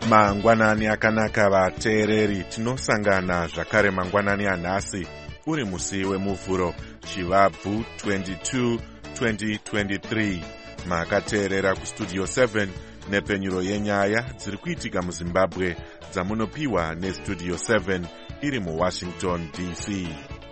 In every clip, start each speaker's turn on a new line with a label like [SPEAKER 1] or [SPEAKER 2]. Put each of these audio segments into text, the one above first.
[SPEAKER 1] Mangwanani akanaka vateereri, tinosangana zvakare mangwanani anhasi uri musi wemuvhuro Chivabvu 22 2023. Makateerera kustudio 7 nepenyuro yenyaya dziri kuitika muZimbabwe dzamunopiwa nestudio 7 iri muWashington DC.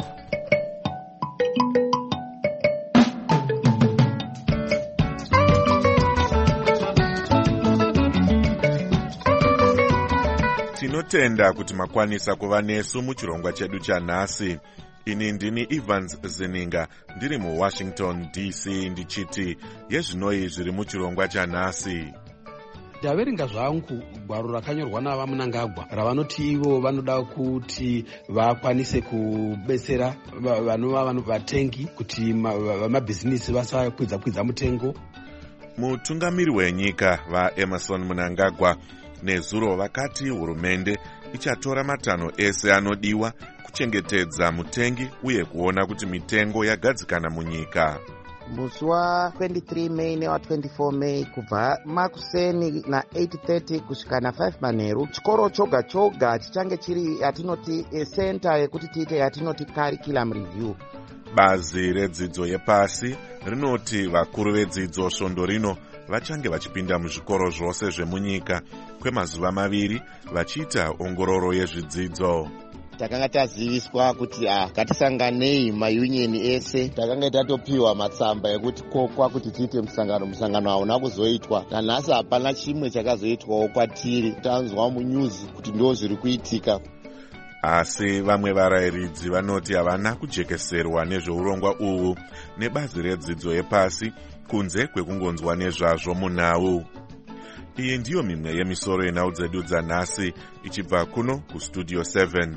[SPEAKER 1] Tinotenda kuti makwanisa kuva nesu muchirongwa chedu chanhasi. Ini ndini Evans Zininga ndiri muWashington DC ndichiti yezvinoi zviri muchirongwa chanhasi.
[SPEAKER 2] Ndaverenga zvangu gwaro rakanyorwa nava Mnangagwa ravanoti ivo vanoda kuti vakwanise kubetsera vanova vatengi kuti vamabhizinisi vasakwidza mutengo.
[SPEAKER 1] Mutungamiri wenyika vaEmmerson Mnangagwa nezuro vakati hurumende ichatora matanho ese anodiwa kuchengetedza mutengi uye kuona kuti mitengo yagadzikana munyika.
[SPEAKER 3] Musi wa 23 Mei newa 24 Mei kubva makuseni na 8:30 kusvika na 5 manheru chikoro choga choga chichange chiri yatinoti center yekuti tiite yatinoti curriculum review.
[SPEAKER 1] Bazi redzidzo yepasi rinoti vakuru vedzidzo svondo rino vachange vachipinda muzvikoro zvose zvemunyika kwemazuva 2 vachiita ongororo yezvidzidzo.
[SPEAKER 3] Takanga taziviswa kuti ngatisanganei maunioni ese. Takanga tatopiwa matsamba ekuti kokwa kuti tiite musangano hauna kuzoitwa. Nanhasi hapana chimwe chakazoitwawo kwatiri. Tanzwa munews kuti ndo zviri kuitika.
[SPEAKER 1] Asi vamwe varayiridzi vanoti havana kujekeserwa nezveurongwa uhu nebazi redzidzo yepasi kunze kwekungonzwa nezvazvo munhau. Iyi ndiyo mimwe yemisoro yenhau dzedu dzanhasi ichibva kuno kustudio 7.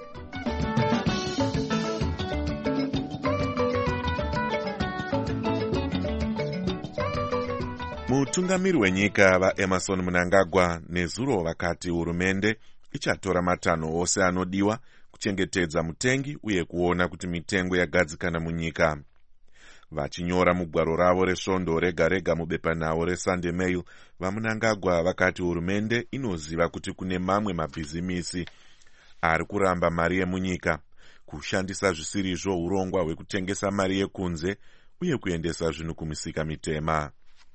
[SPEAKER 1] Mutungamiri wenyika vaEmmerson Mnangagwa nezuro vakati hurumende ichatora matanho ose anodiwa kuchengetedza mutengi uye kuona kuti mitengo yagadzikana munyika. Vachinyora mugwaro ravo resvondo rega rega mubepanhau reSunday Mail, vaMnangagwa vakati hurumende inoziva kuti kune mamwe mabhizimisi ari kuramba mari yemunyika, kushandisa zvisirizvo urongwa hwekutengesa mari yekunze uye kuendesa zvinhu kumisika mitema.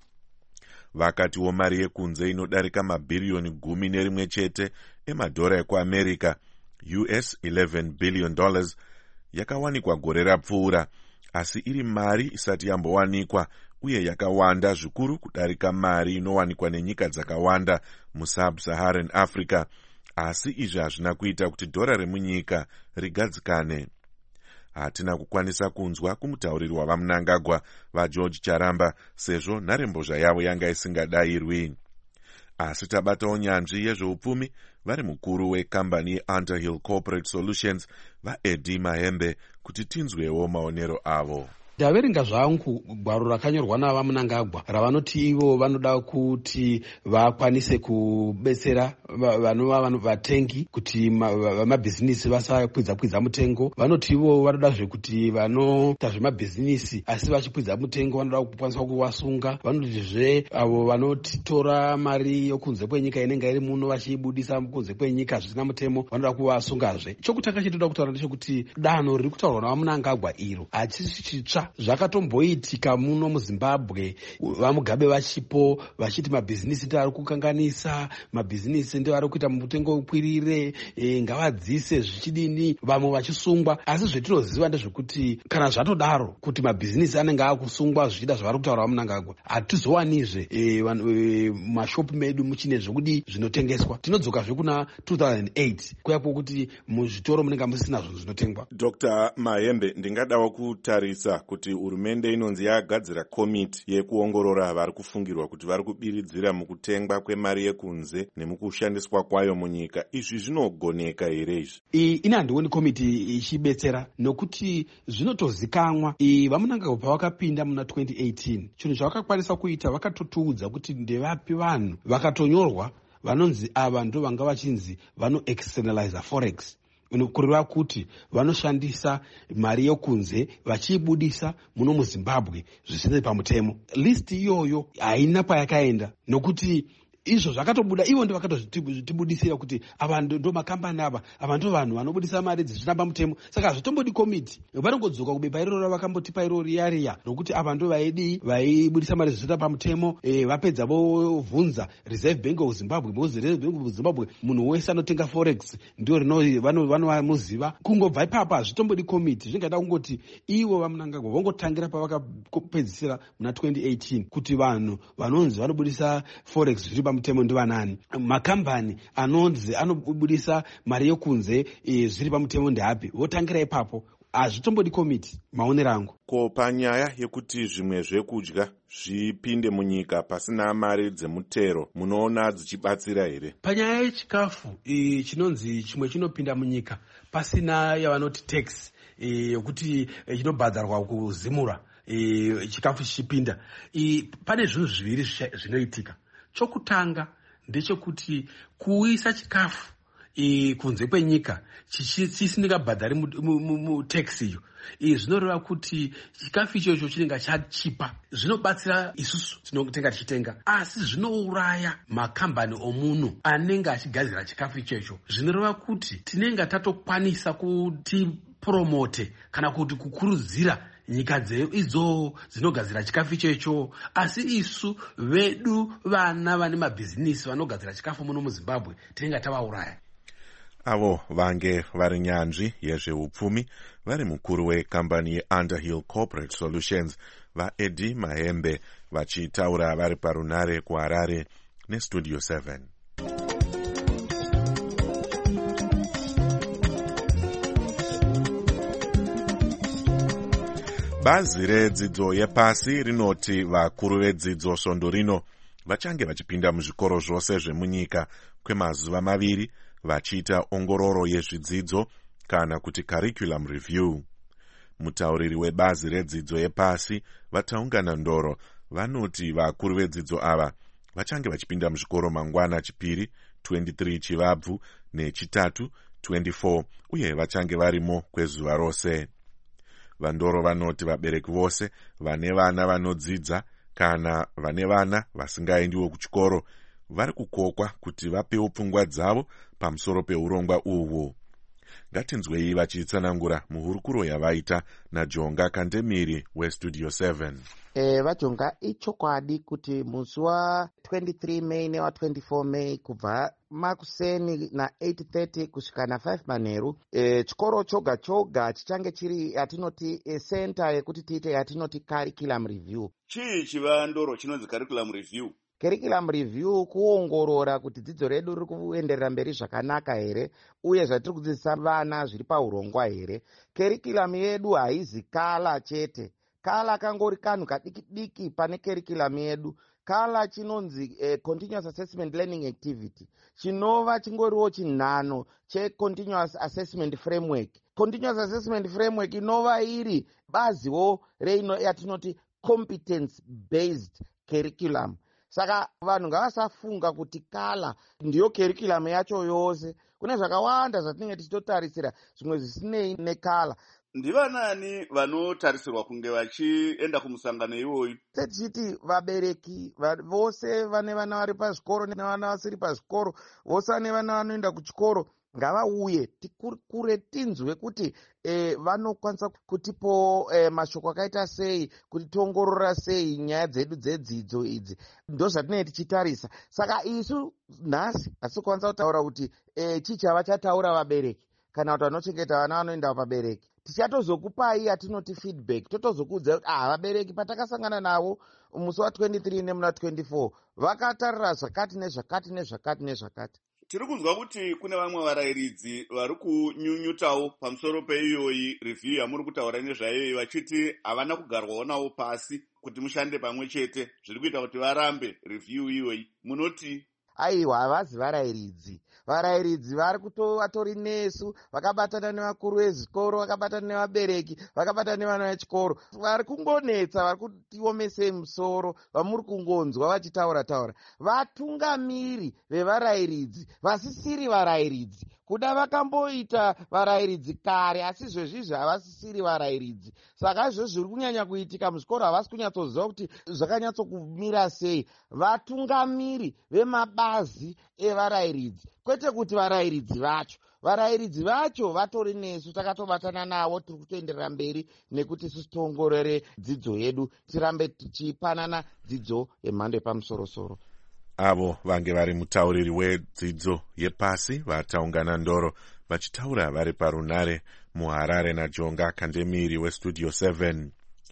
[SPEAKER 1] Vakatiwo mari yekunze inodarika mabhiriyoni 11 chete emadhora ekuAmerica, US $11 billion, yakawanikwa gore rapfuura, asi iri mari isati yambowanikwa uye yakawanda zvikuru kudarika mari inowanikwa nenyika dzakawanda muSub-Saharan Africa, asi izvi hazvina kuita kuti dhora remunyika rigadzikane. Hatina kukwanisa kunzwa kumutauriri wavaMnangagwa vaGeorge Charamba sezvo nharembozha yavo yanga isingadayirwi. Asi tabatawo nyanzvi yezveupfumi vari mukuru wekambani yeUnderhill Corporate Solutions vaEddie Mahembe kuti tinzwewo maonero avo.
[SPEAKER 2] Ndaverenga zvangu gwaro rakanyorwa nava Mnangagwa ravanoti ivo vanoda kuti vakwanise kubetsera vanova vatengi kuti vamabhizinisi vasakwidza mutengo. Vanoti ivo vanoda zvekuti vanoita zvemabhizinisi asi vachikwidza mutengo vanoda kukwanisa kuvasunga. Vanotizve avo vanotora mari yokunze kwenyika inenge iri muno vachiibudisa kunze kwenyika zvisina mutemo vanoda kuvasungazve. Chokutanga chitoda kutaura ndechekuti danho riri kutaurwa nava Mnangagwa iro hachisi chitsva. Zvakatomboitika muno muZimbabwe, vaMugabe vachipo vachiti mabhizinisi ndiwo ari kukanganisa, mabhizinisi ndiwo ari kuita mutengo ukwirire, ngavadzise zvichidini, vamwe vachisungwa. Asi zvetinoziva ndezvekuti kana zvatodaro kuti mabhizinisi anenge akusungwa zvichida zvavari kutaura vaMnangagwa, hatizowanizve mashopu medu muchine zvekudi zvinotengeswa. Tinodzokazve kuna 2008 kuya kwokuti muzvitoro munenge musina zvinhu zvinotengwa.
[SPEAKER 1] Dr. Mahembe, ndingadawo kutarisa kuti hurumende inonzi yagadzira komiti yekuongorora vari kufungirwa kuti vari kubiridzira mukutengwa kwemari yekunze nemukushandiswa kwayo munyika. Izvi zvinogoneka here izvi?
[SPEAKER 2] Ini handioni komiti ichibetsera nokuti zvinotozikamwa. VaMnangagwa pavakapinda muna 2018 chinhu chavakakwanisa kuita vakatotuudza kuti ndevapi vanhu vakatonyorwa vanonzi ava ndo vanga vachinzi vano-externalize forex. kureva kuti vanoshandisa mari yokunze vachiibudisa muno muZimbabwe zvisina pamutemo. List iyoyo haina payakaenda nokuti izvo zvakatobuda, ivo ndo vakatotibudisira kuti ava ndo makambani ava ndo vanhu vanobudisa mari dzisina pamutemo. Saka hazvitombodi komiti, vanongodzoka kubepa iroro vakambotipa iroro riya rokuti ava ndo vaibudisa mari dzisina pamutemo. Vapedza vobvunza Reserve Bank of Zimbabwe, because Reserve Bank of Zimbabwe munhu wese anotenga forex ndio vanomuziva. Kungobva ipapo hazvitombodi komiti, zvingada kungoti ivo vaMnangagwa vongotangira pavakapedzisira muna 2018 kuti vanhu vanonzi vanobudisa forex zviri pamutemo ndivanani, makambani anonzi anobudisa mari yekunze zviri pamutemo ndeapi, votangira ipapo. Hazvitombodi komiti maonero angu.
[SPEAKER 1] Ko panyaya yekuti zvimwe zvekudya zvipinde munyika pasina mari dzemutero, munoona dzichibatsira here?
[SPEAKER 2] Panyaya yechikafu chinonzi chimwe chinopinda munyika pasina yavanoti tax yokuti chinobhadharwa kuzimura chikafu chichipinda, pane zvinhu zviviri zvinoitika. Chokutanga ndechekuti kuisa chikafu kunze kwenyika chisingabhadhari mutax iyo, zvinoreva kuti chikafu ichocho chinenge chachipa. Zvinobatsira isusu tinotenga tichitenga, asi zvinouraya makambani omunhu anenge achigadzira chikafu ichocho. Zvinoreva kuti tinenge tatokwanisa kuti promote kana kuti kukurudzira nyika idzo dzinogadzira chikafu ichocho, asi isu vedu vana vane mabhizinisi vanogadzira chikafu muno muZimbabwe tinenge tavauraya.
[SPEAKER 1] Avo vange vari nyanzvi yezveupfumi, vari mukuru wekambani yeUnderhill Corporate Solutions, vaEddie Mahembe, vachitaura vari parunare kuHarare neStudio 7. Bazi redzidzo yepasi rinoti vakuru vedzidzo svondo rino vachange vachipinda muzvikoro zvose zvemunyika kwemazuva 2 vachiita ongororo yezvidzidzo kana kuti curriculum review. Mutauriri webazi redzidzo yepasi vataungana Ndoro vanoti vakuru vedzidzo ava vachange vachipinda muzvikoro mangwana chipiri 23 chivabvu nechitatu 24 uye vachange varimo kwezuva rose. Vandoro vanoti vabereki vose vane vana vanodzidza kana vane vana vasingaendiwo kuchikoro vari kukokwa kuti vapewo pfungwa dzavo pamusoro peurongwa uhwu. Ngatinzwei vachitsanangura muhurukuro yavaita naJonga Kandemiri weStudio 7.
[SPEAKER 3] Vajonga, ichokwadi kuti musi wa23 Mei newa24 Mei kubva makuseni na8:30 kusvika na5 manheru chikoro choga choga chichange chiri yatinoti center yekuti tiite yatinoti curriculum review.
[SPEAKER 4] Chii chivandoro chinonzi curriculum review?
[SPEAKER 3] Curriculum review kuongorora kuti dzidzo redu riri kuenderera mberi zvakanaka here uye zvatiri kudzidzisa vana zviri paurongwa here. Curriculum yedu haizi kala chete. Kala kangori kanhu kadiki pane curriculum yedu. Kala chinonzi continuous assessment learning activity, chinova chingoriwo chinhano checontinuous assessment framework. Continuous assessment framework inova iri baziwo reino yatinoti competence based curriculum. Saka vanhu ngavasafunga kuti kala ndiyo curriculum yacho yose. Kune zvakawanda zvatinenge tichitotarisira zvimwe zvisinei nekala.
[SPEAKER 4] Ndivanani vanotarisirwa kunge vachienda kumusangano iwoyu?
[SPEAKER 3] Tichiti vabereki vose vane vana vari pazvikoro nevana vasiri pazvikoro, vose vane vana vanoenda kuchikoro, ngavauye tikure tinzwe kuti vanokwanisa kutipo mashoko akaita sei, kuti tiongorora sei nyaya dzedu dzedzidzo idzi. Ndo zvatinenge tichitarisa. Saka isu nhasi hatikwanisa kutaura kuti chii chavachataura vabereki kana kuti vanochengeta vana vanoenda pabereki. Tichatozokupai yatinoti feedback, totozokuudza kuti vabereki patakasangana navo musi wa23 nemuna 24 vakatarira zvakati nezvakati nezvakati nezvakati.
[SPEAKER 4] Tiri kunzwa kuti kune vamwe varayiridzi vari kunyunyutawo pamusoro peiyoyi review yamuri kutaura nezvayoyi, vachiti havana kugarwawo navo pasi kuti mushande pamwe chete, zviri kuita kuti varambe review iyoyi. Munoti?
[SPEAKER 3] Aiwa, havazi varayiridzi. Varayiridzi vari vatori nesu, vakabatana nevakuru vezvikoro, vakabatana nevabereki, vakabatana nevana vechikoro. Vari kungonetsa, vari kutiomesei musoro, vamuri kungonzwa vachitaura taura. Vatungamiri vevarayiridzi vasisiri varayiridzi kuda vakamboita varayiridzi kare, asi zvezvizvi havasisiri varayiridzi. Saka izvozvo zviri kunyanya kuitika muzvikoro havasi kunyatsoziva kuti zvakanyatsokumira sei. Vatungamiri vemabazi evarayiridzi, kwete kuti varayiridzi vacho vatori nesu, takatobatana navo, tiri kutoenderera mberi nekuti isusu tiongorore dzidzo yedu, tirambe tichipanana dzidzo yemhando yepamusoro-soro.
[SPEAKER 1] Avo vange vari mutauriri wedzidzo yepasi vataungana ndoro vachitaura vari parunare muHarare naJonga Kandemiri weStudio 7.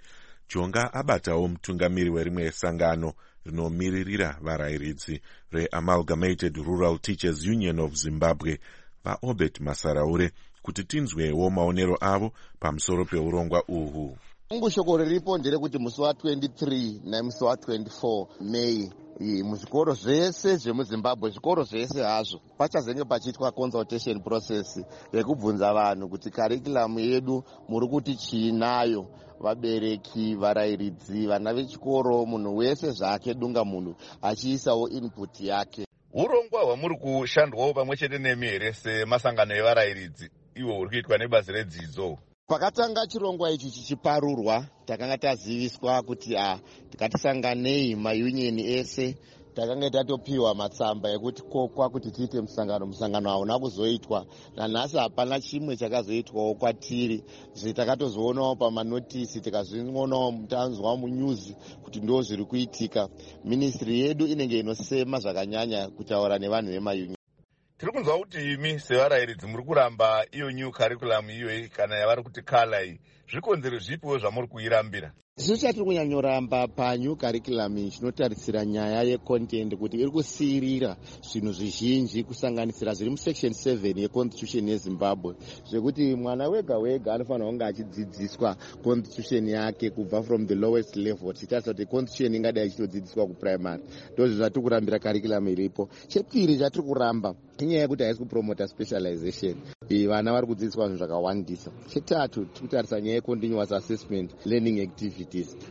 [SPEAKER 1] Jonga abatawo mutungamiri werimwe sangano rinomiririra varayiridzi reAmalgamated Rural Teachers Union of Zimbabwe vaObert Masaraure kuti tinzwewo maonero avo pamusoro peurongwa uhu.
[SPEAKER 3] Shoko riripo nderekuti musi wa23 nemusi wa24 Mei muzvikoro zvese zvemuZimbabwe, zvikoro zvese hazvo, pachazenge pachiitwa consultation process yekubvunza vanhu kuti karikulamu yedu muri kuti chiinayo, vabereki, varayiridzi, vana vechikoro, munhu wese zvake dunga munhu achiisawo input yake.
[SPEAKER 4] Urongwa hwamuri kushandwawo pamwe chete nemi here semasangano evarayiridzi iwo uri kuitwa nebazi redzidzo?
[SPEAKER 3] Pakatanga chirongwa ichi chichiparurwa, takanga taziviswa kuti tikatisanganei maunioni ese, takanga tatopiwa matsamba ekuti kokwa kuti tiite musangano hauna kuzoitwa, nanhasi hapana chimwe chakazoitwawo kwatiri. Takatozoonawo pamanotisi, tikazvionawo tanzwa munyuzi kuti ndo zviri kuitika. Ministry yedu inenge inosema zvakanyanya kutaura nevanhu vemaunioni.
[SPEAKER 4] Tiri kunzwa kuti imi sevarayiridzi muri kuramba iyo new curriculum iyoyi kana yavari kuti kala iyi, zvikonzero zvipiwo zvamuri kuirambira?
[SPEAKER 3] Isu chatiri kunyanyoramba panew curriculum iyi chinotarisira nyaya yecontent kuti iri kusiyirira zvinhu zvizhinji kusanganisira zviri musection 7 yeconstitution yeZimbabwe, zvekuti mwana wega wega anofanira kunge achidzidziswa constitution yake kubva from the lowest level, tichitarisa kuti constitution ingadai ichitodzidziswa kuprimary. Ndozvo zvatiri kurambira curriculum iripo. Chepiri chatiri kuramba inyaya yekuti haisi kupromota specialization, vana vari kudzidziswa zvinhu zvakawandisa. Chetatu tiri kutarisa nyaya yecontinuous assessment learning activities,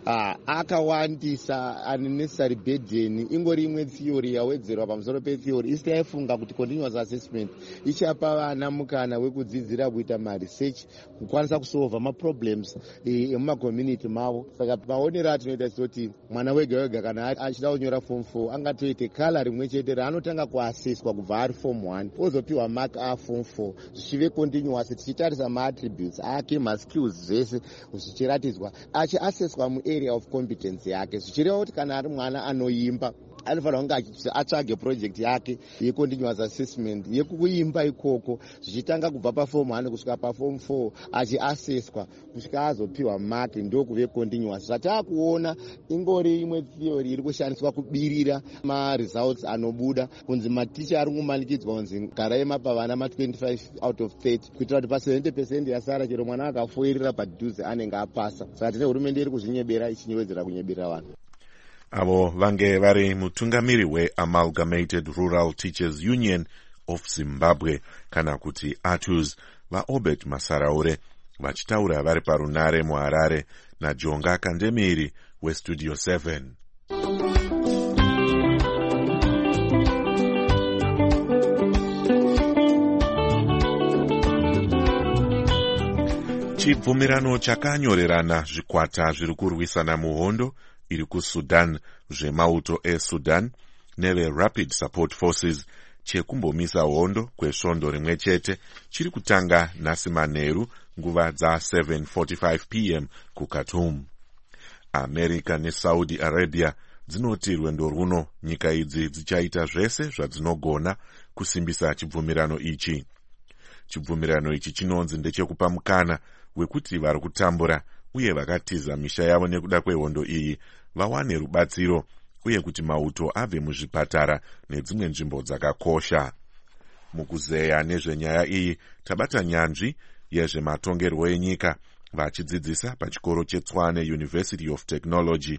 [SPEAKER 3] akawandisa unnecessary burden. Ingori imwe theory yawedzerwa pamusoro petheory. Isi taifunga kuti continuous assessment ichapa vana mukana wekudzidzira kuita maresearch, kukwanisa kusolva maproblems emumakommunity mavo. Saka maonero atinoita kuti mwana wega wega kana achida kunyora form 4 angatoite kala rimwe chete raanotanga kuassesswa kubva ari form 1 ozopiwa mark aform 4 zvichive continuous, tichitarisa maattributes ake, maskills zvese zvichiratidzwa, achiassesswa muarea of competence yake, zvichireva kuti kana ari mwana anoimba anofanira kunge atsvage project yake yecontinuous assessment yekuimba ikoko, zvichitanga kubva paform 1 kusvika paform 4 achiassesswa kusvika azopiwa mark, ndokuve continuous. Zvatakuona ingori imwe theory iri kushandiswa kubirira results anobuda, kunzi maticha ari kumanikidzwa kunzi garai mapa vana 25 out of 30 kuitira kuti pa 70% yasara chero mwana akafoirira padhuze anenge apasa. Saka tine hurumende iri kuzvinyebera ichinyewedzera kunyebera vanhu.
[SPEAKER 1] Avo vange vari mutungamiri weAmalgamated Rural Teachers Union of Zimbabwe kana kuti ATUZ vaObert Masaraure vachitaura vari parunare muHarare naJonga Kandemiri weStudio 7. Chibvumirano chakanyorerana zvikwata zviri kurwisana muhondo iri kuSudan zvemauto eSudan neveRapid Support Forces chekumbomisa hondo kwesvondo rimwe chete chiri kutanga nhasi manheru nguva dza7:45 p.m. kuKhartoum. America neSaudi Arabia dzinoti rwendo runo nyika idzi dzichaita zvese zvadzinogona kusimbisa chibvumirano ichi. Chibvumirano ichi chinonzi ndechekupa mukana wekuti vari kutambura uye vakatiza misha yavo nekuda kwehondo iyi vawane rubatsiro uye kuti mauto abve muzvipatara nedzimwe nzvimbo dzakakosha. Mukuzeya nezvenyaya iyi tabata nyanzvi yezvematongerwo enyika vachidzidzisa pachikoro cheTshwane University of Technology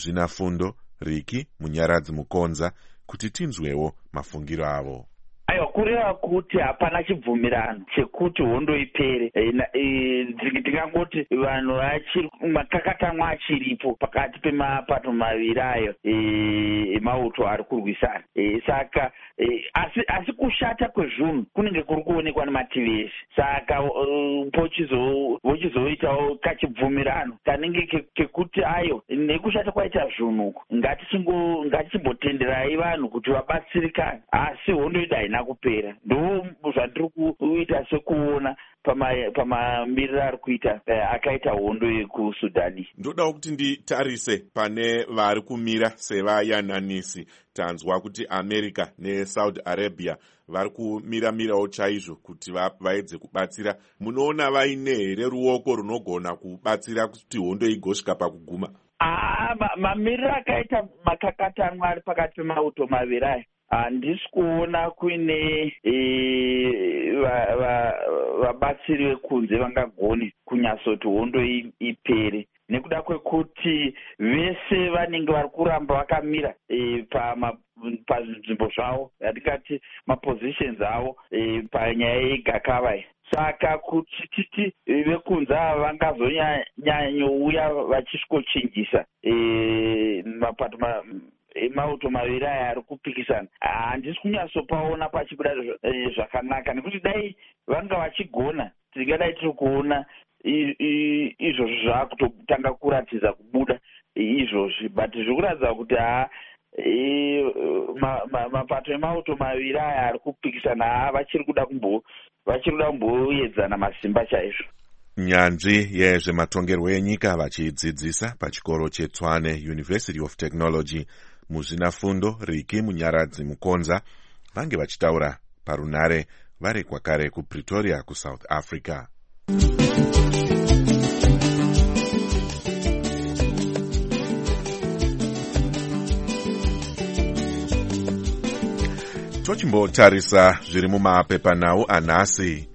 [SPEAKER 1] muzvinafundo Riki Munyaradzi Mukonza kuti tinzwewo mafungiro avo.
[SPEAKER 5] Aiwa, kureva kuti hapana chibvumirano chekuti hondo ipere. Ndingangoti vanhu makakatanwa achiripo pakati pemapato maviri ayo emauto ari kurwisana. Saka asi kushata kwezvinhu kunenge kuri kuonekwa nemativi eshe. Saka vochizoitawo kachibvumirano kanenge kekuti ayo nekushata kwaita zvinhu ngatichimbotenderai vanhu kuti vabatsirikane, asi hondo ida haina kupera. Ndo zvandiri kuita sekuona pamamiriro ari kuita akaita hondo yekusudhani.
[SPEAKER 1] ndodawo kuti nditarise pane vari kumira sevayananisi. tanzwa kuti America neSaudi Arabia vari kumiramirawo chaizvo kuti vaedze kubatsira. munoona vaine here ruoko runogona kubatsira kuti hondo igosvika pakuguma?
[SPEAKER 5] Mamiriro akaita makakatanwa ari pakati pemauto maviri aya handisi kuona kuine vabatsiri vekunze vangagone kunyatsoti hondo ipere, nekuda kwekuti vese vanenge vari kuramba vakamira panzvimbo zvavo, yatingati mapositions avo panyaya yegakava. Saka kuti titi vekunze ava vangazonyanyouya vachisvikochinjisa mapato emauto maviri aya ari kupikisana, handisi kunyatsopaona pachibuda zvakanaka, nekuti dai vanga vachigona tingadai tiri kuona izvozvi zvaakutotanga kuratidza kubuda izvozvi, but zviri kuratidza kuti mapato emauto maviri aya ari kupikisana vachiri kuda kumboedzana masimba chaizvo.
[SPEAKER 1] nyanzvi yezvematongerwo enyika vachidzidzisa pachikoro cheTshwane University of Technology muzvinafundo Riki Munyaradzi Mukonza vange vachitaura parunare vari kwakare kuPretoria kuSouth Africa. tochimbotarisa zviri mumapepanhau anhasi.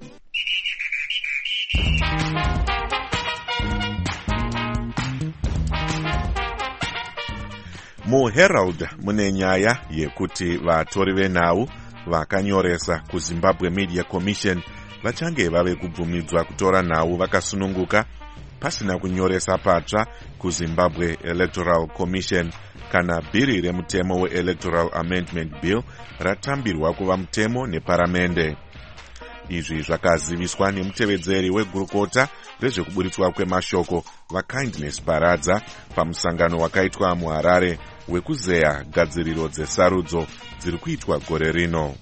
[SPEAKER 1] muHerald mune nyaya yekuti vatori venhau vakanyoresa kuZimbabwe Media Commission vachange vave kubvumidzwa kutora nhau vakasununguka pasina kunyoresa patsva kuZimbabwe Electoral Commission kana bhiri remutemo weElectoral Amendment Bill ratambirwa kuva mutemo neparamende. izvi zvakaziviswa nemutevedzeri wegurukota rezvekuburitswa kwemashoko vaKindness Paradza pamusangano wakaitwa muHarare wekuzeya gadziriro dzesarudzo dziri kuitwa gore rino.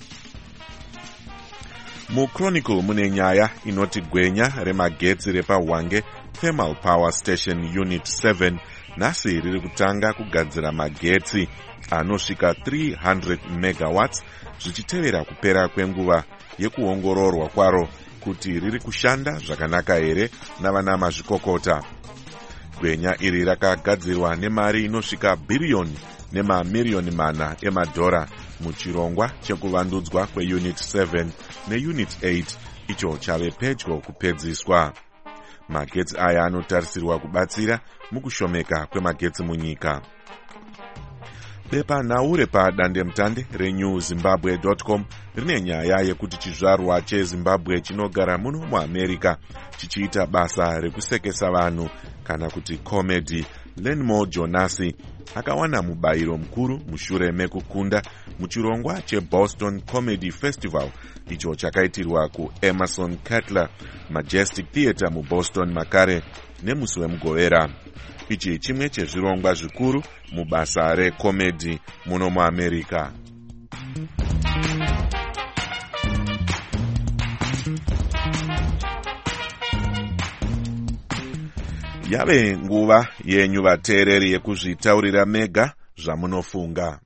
[SPEAKER 1] muChronicle mune nyaya inoti gwenya remagetsi repaHwange Thermal Power Station Unit 7 nhasi riri kutanga kugadzira magetsi anosvika 300 megawatts zvichitevera kupera kwenguva yekuongororwa kwaro kuti riri kushanda zvakanaka here navana mazvikokota. gwenya iri rakagadzirwa nemari inosvika bhiriyoni nemamiriyoni mana emadhora muchirongwa chekuvandudzwa kweUnit 7 neUnit 8 icho chave pedyo kupedziswa. magetsi aya anotarisirwa kubatsira mukushomeka kwemagetsi munyika. bepanhau repadandemutande reNewZimbabwe.com rine nyaya yekuti chizvarwa cheZimbabwe chinogara muno muAmerica chichiita basa rekusekesa vanhu kana kuti comedy Lenmore Jonasi akawana mubayiro mukuru mushure mekukunda muchirongwa cheBoston Comedy Festival icho chakaitirwa kuEmerson Cutler Majestic Theatre muBoston makare nemusi wemugovera. ichi chimwe chezvirongwa zvikuru mubasa rekomedi muno muAmerica. yave nguva yenyu vateereri yekuzvitaurira mega zvamunofunga.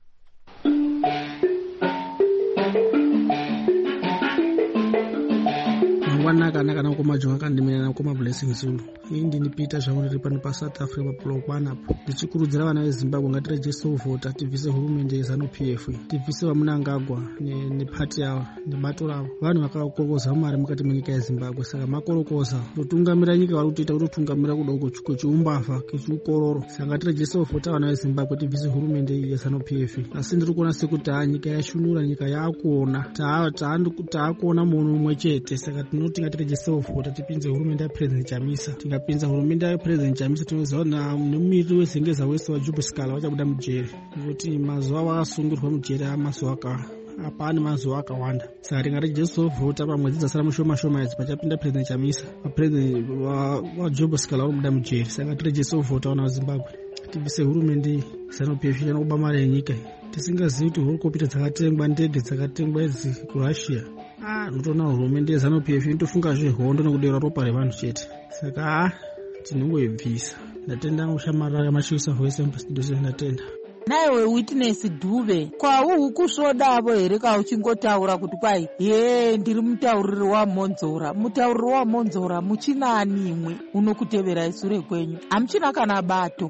[SPEAKER 6] wanaka ukoma jonga kandimira ukoma Blessing Zulu. Ndini Peter zvamuri pano paSouth Africa block 1 apo. Ndichikurudzira vana veZimbabwe ngatirejese kuvhota tibvise hurumende yeZANU-PF, tibvise Vamunangagwa nepati yavo nebato ravo. Vanhu vakakorokoza mari mukati menyika yeZimbabwe, saka makorokoza kutungamira nyika vari kutoita kutotungamira kudoko kuchiumbavha kechiukororo. Saka ngatirejese kuvhota vana veZimbabwe tibvise hurumende yeZANU-PF. Asi ndiri kuona sekuti nyika yashunura, nyika yakuona taakuona munhu umwe chete. Saka tinoti ngatirejese kuvhota tipinze hurumende yaPresident Chamisa. Tikapinza hurumende yaPresident Chamisa tinoziva nemumiriri wezengeza wese waJob Sikala vachabuda mujeri, nekuti mazuva vakasungirwa mujeri amazuva apane mazuva akawanda. Saka tingarejesa kuvhota pamwedzi dzasara mushoma idzi pachapinda President Chamisa, vaPresident waJob Sikala vakubuda mujeri. Saka ngatirejese kuvhota vana veZimbabwe tibvise hurumende ZANU-PF inokuba mari yenyika. Tisingazivi kuti horokopita dzakatengwa, ndege dzakatengwa idzi kuRussia. Notoona hurumende yeZANU-PF inotofunga zvehondo nokudera ropa revanhu chete. Saka tinongoibvisa. Ndatenda kushamarara Mashisa Voice Studio, ndatenda.
[SPEAKER 7] Naiwe Witness Dube, kwauhu kusvodavo here kauchingotaura kuti kwai ndiri mutauriri waMonzora. Mutauriri waMonzora muchinani imwe unokutevera isure kwenyu? Hamuchina kana bato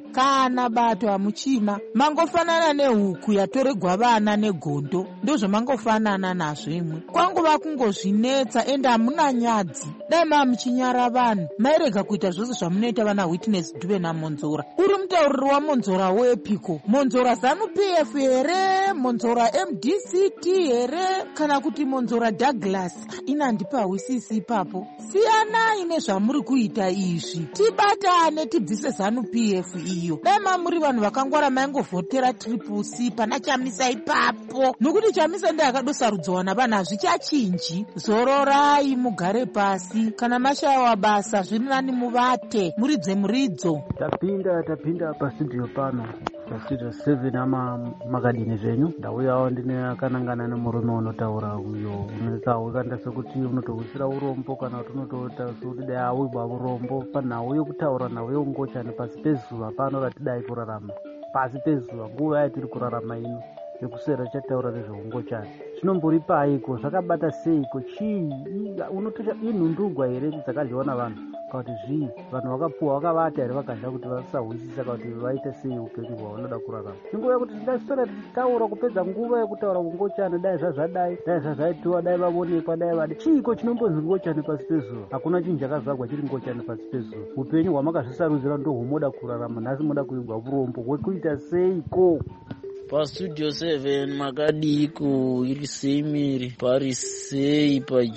[SPEAKER 7] hamuchina. Mangofanana nehuku yatoregwa vana negondo, ndozvamangofanana nazvo imwe. Kwangu vakungozvinetsa ende hamuna nyadzi. Dai mamuchinyara vanhu mairega kuita zvose zvamunoita vana Witness Dube naMonzora. Uri mutauriri waMonzora wepiko? Monzora ZANU-PF here, Monzora MDCT here, kana kuti Monzora Douglas? Ina ndipawisisi ipapo. Siyanai nezvamuri kuita izvi. Tibatane tibvise ZANU-PF iyo. Dai mamuri vanhu vakangwara maingovhotera Triple C pana Chamisa ipapo. Nokuti Chamisa ndiye akadosarudzwa navanhu hazvichachinji. Zororai mugare pasi. Kana mashayiwa basa zviri nani muvate. Muridze muridzo.
[SPEAKER 8] Tapinda pastudio pano. Pastudio 7 ama makadini zvenyu. Ndauyawo ndine akanangana nemurume unotaura uyo unekauikanda sekuti unotowisira urombo kana kuti unotota sekuti dai awibwa urombo panhau yokutaura nhau yeungochani pasi pezuva pano ratidai kurarama. Pasi pezuva nguva yatiri kurarama ino yekusera chataura nezveungochani. Zvinombori paiko, zvakabata seiko, chii unotosha inhundurwa here dzakadliwa navanhu kuti zvii vanhu vakapuwa vakavata here vakadla kuti vasahwisisa kuti vaite sei upenyu hwavanoda kurarama. Inguva yekuti tingaswera tichitaura kupedza nguva yekutaura ungochani, dai zvazvadai, dai zvazvaitiwa, dai vavonekwa, dai vadi chiiko chinombonzi ngochani pasi pezuva. Hakuna chinhu chakazvagwa chiri ngochani pasi pezuva. Upenyu hwamakazvisarudzira ndo hwomoda kurarama, nhasi moda kuigwa urombo hwekuita seiko.
[SPEAKER 9] PaStudio 7 makadii iri seimiri pari sei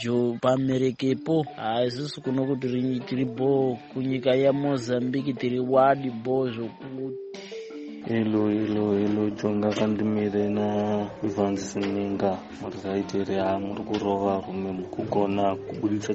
[SPEAKER 9] pamerekepo. Isusu kuno kuti tiripo kunyika yaMozambique tiri wadi bo zvokuti
[SPEAKER 10] Hello jonga kandimire na Ivan Sininga murizaitere muri kurova rumwe mukugona kubudisa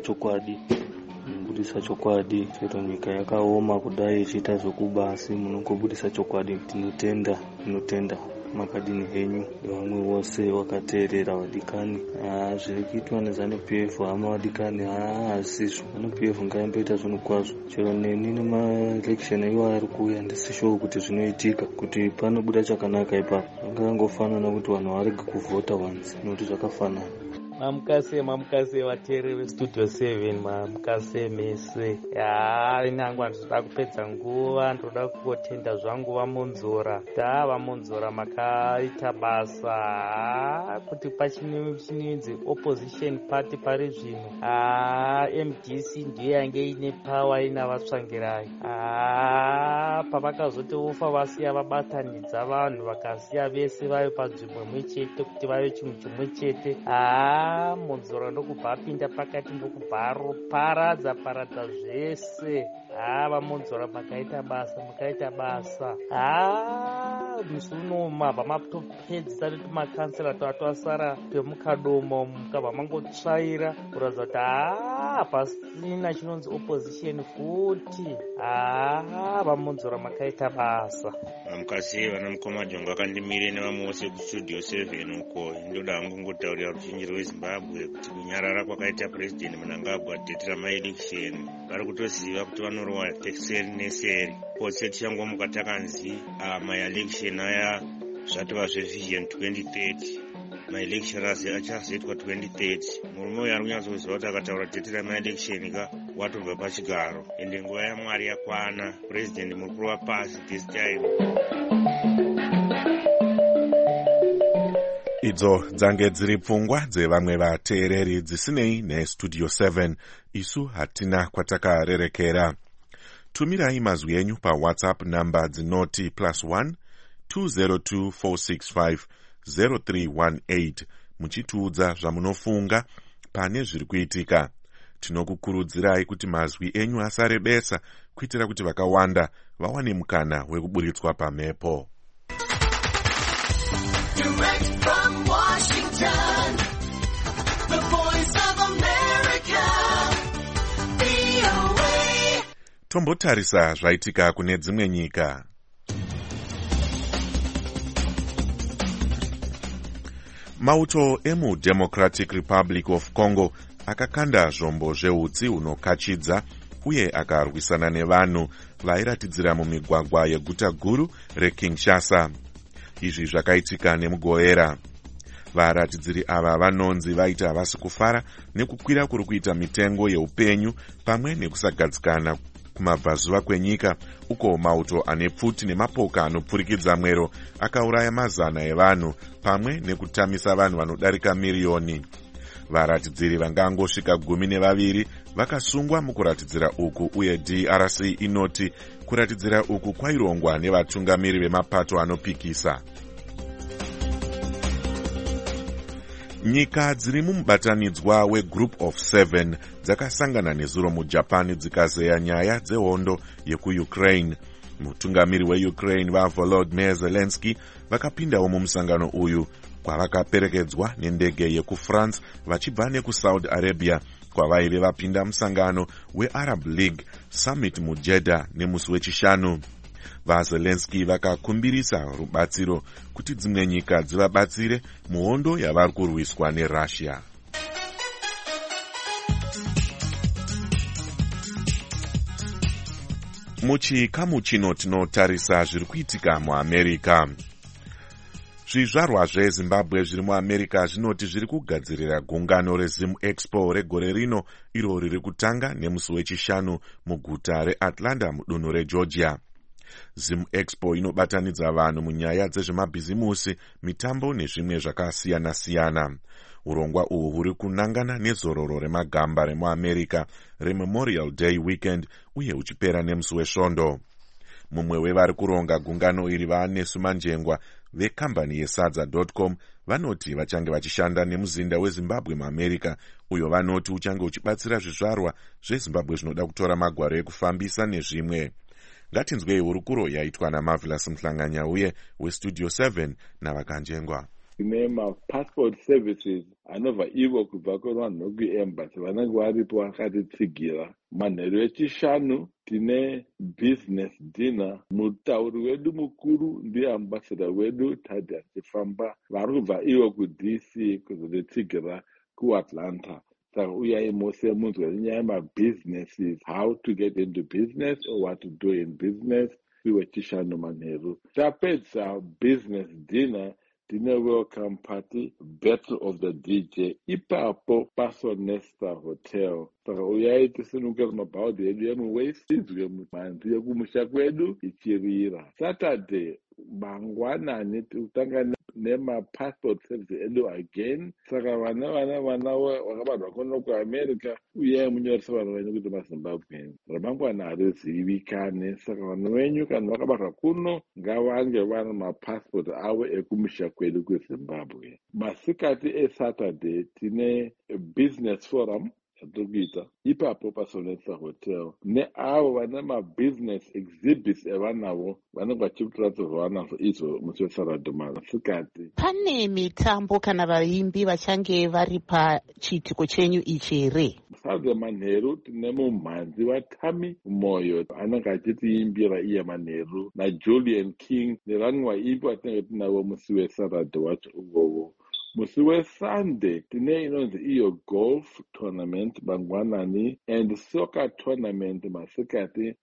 [SPEAKER 10] chokwadi chero nyika yakaoma kudai ichiita zvokubasi munongobudisa chokwadi. Tinotenda makadini henyu nevamwe vose vakateerera vadikani. Zviri kuitwa neZANU-PF hama vadikani hazisizvo. ZANU-PF ngaimboita zvinhu kwazvo. Chero neni nemaelection iwo ari kuuya ndisi sure kuti zvinoitika, kuti panobuda chakanaka ipapo. Zvangangofanana kuti vanhu varege kuvhota once nokuti zvakafanana.
[SPEAKER 11] Mamukase vateereri veStudio 7, mamukase mese. Inangwa ndinoda kupedza nguva, ndinoda kungotenda zvangu vaMonzora. VaMonzora makaita basa kuti pachinzi opposition party pari zvino. MDC ndiyo yange ine power ina vatsvangirai. Pavakazoti ufa vasiya vabatanidza vanhu vakasiya vese vave panzvimbo imwe chete kuti vave chinhu chimwe chete. Monzora ndokubva apinda pakati ndokubva paradza zvese. VaMonzora makaita basa. Musi uno mabva matopedzisa netumakansela twatwasara twemukadomo mukabva mangotsvaira kuratidza kuti pasina chinonzi opposition futi. VaMonzora makaita basa.
[SPEAKER 12] Mukasi vana mukoma jonga kandimire nevamwe vose kuStudio 7 uko ndoda hangu ngotaurira ruzhinji rweZimbabwe kuti kunyarara kwakaita President Mnangagwa date ramaelection vari kutoziva kuti vanorowa seri neseri. Pose tichangomuka takanzi maelection aya zvatova zvevision 2030 maelections achazoitwa 2030. Murume uyu ari kunyatsokuziva kuti akataura dheti remaelection ka watobva pachigaro, ende nguva yaMwari yakwana. President mukuru wapasi this time.
[SPEAKER 1] idzo dzange dziri pfungwa dzevamwe vateereri dzisinei nestudio 7. isu hatina kwatakarerekera. tumirai mazwi enyu pawhatsapp namba dzinoti +1 202 465 0318 muchitiudza zvamunofunga pane zviri kuitika. tinokukurudzirai kuti mazwi enyu asarebesa kuitira kuti vakawanda vawane mukana wekuburitswa pamhepo.
[SPEAKER 13] Direct from Washington, the voice of America, VOA.
[SPEAKER 1] Tombotarisa zvaitika kune dzimwe nyika. Mauto emuDemocratic Republic of Congo akakanda zvombo zveutsi hunokachidza uye akarwisana nevanhu vairatidzira mumigwagwa yeguta guru reKinshasa. Izvi zvakaitika nemugovera. Varatidziri ava vanonzi vaita havasi kufara nekukwira kuri kuita mitengo yeupenyu pamwe nekusagadzikana kumabvazuva kwenyika, uko mauto ane pfuti nemapoka anopfurikidza mwero akauraya mazana evanhu pamwe nekutamisa vanhu vanodarika miriyoni. Varatidziri vangangosvika 12 vakasungwa mukuratidzira uku, uye DRC inoti kuratidzira uku kwairongwa nevatungamiri vemapato anopikisa. Nyika dziri mumubatanidzwa weGroup of 7 dzakasangana nezuro muJapan dzikazeya nyaya dzehondo yekuUkraine. Mutungamiri weUkraine vaVolodymyr Zelensky vakapindawo mumusangano uyu, kwavakaperekedzwa nendege yekuFrance vachibva nekuSaudi Arabia, kwavaive vapinda musangano weArab League Summit muJeddah nemusi wechishanu. VaZelensky vakakumbirisa rubatsiro kuti dzimwe nyika dzivabatsire muhondo yavari kurwiswa neRussia. Muchikamu chino tinotarisa zviri kuitika muAmerica. Zvizvarwa zveZimbabwe zviri muAmerica zvinoti zviri kugadzirira gungano reZim Expo regore rino, iro riri kutanga nemusi wechishanu muguta reAtlanta mudunhu reGeorgia. Zim Expo inobatanidza vanhu munyaya dzezvemabhizimusi, mitambo nezvimwe zvakasiyana-siyana. Urongwa uhu huri kunangana nezororo remagamba remuAmerica reMemorial Day Weekend uye uchipera nemusi wesvondo. Mumwe wevari kuronga gungano iri vaNesu Manjengwa vekambani yesadza.com vanoti vachange vachishanda nemuzinda weZimbabwe muAmerica, uyo vanoti uchange uchibatsira zvizvarwa zveZimbabwe zvinoda kutora magwaro ekufambisa nezvimwe. Ngatinzwei hurukuro yaitwa naMarvelous Mhlanganya uye weStudio 7 navakanjengwa.
[SPEAKER 14] Tine mapassport services anobva ivo kubva kuvanhu kuembassy vanenge varipo vakatitsigira. Manheru echishanu tine business dinner. Mutauri wedu mukuru ndiye ambassador wedu Thaddeus Chifamba, vari kubva ivo kuDC kuzotitsigira kuAtlanta. Saka uyai mose munzwe nyaya yemabusinesses, how to get into business or what to do in business. Iwe chishanu manheru. Tapedza business dinner, tine welcome party, battle of the DJ, ipapo Pasonesta Hotel. Saka uyai tisunukira mabhaudhi edu emuWest, tidzwe mhanzi yekumusha kwedu ichirira. Saturday mangwanani tikutanga nemapassport service edu again. Saka vana vakabarwa kuno kuAmerica, uyai munyoresa vanhu venyu kuti maZimbabweans. Ramangwana harizivikane, saka vanhu venyu kana vakabarwa kuno ngavange vana mapassport avo ekumusha kwedu kuZimbabwe. Masikati eSaturday tine business forum yatikuita ipapo paSonesta Hotel. Neavo vane mabusiness exhibits evanavo vanenge vachikuratidza vanazvo izvo musi weSaturday masikati.
[SPEAKER 15] Pane mitambo kana vaimbi vachange vari pachiitiko chenyu ichi here?
[SPEAKER 14] Saturday manheru tine mumhanzi waTami Moyo anenge achitiimbira iye manheru, naJulian King nevamwe vaimbi vatinenge tinavo musi weSaturday wacho uvovo. Musi weSunday tine inonzi iyo golf tournament mangwanani and soccer tournament masikati,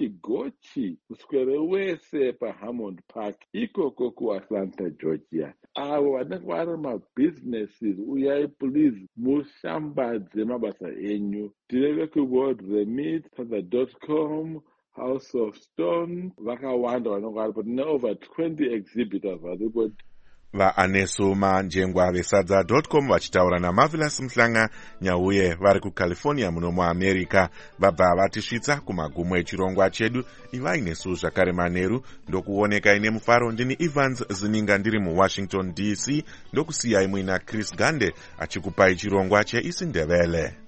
[SPEAKER 14] negochi kuswere wese paHammond Park ikoko kuAtlanta, Georgia. avo vanenge vari mabusinesses uyai please mushambadze mabasa enyu. Tireve kuworld remit standard.com, House of Stone, vakawanda vanenge varipo. Tine over 20 exhibitors varipo.
[SPEAKER 1] vaaneso manjengwa vesadza.com vachitaura naMarvelous Mhlanga Nyauye vari kuCalifornia muno muAmerica. Vabva vatisvitsa kumagumo echirongwa chedu. Ivainesu zvakare manheru ndokuoneka ine mufaro. Ndini Evans Zininga ndiri muWashington DC, ndokusiyai muina Chris Gande achikupai chirongwa cheIsiNdebele.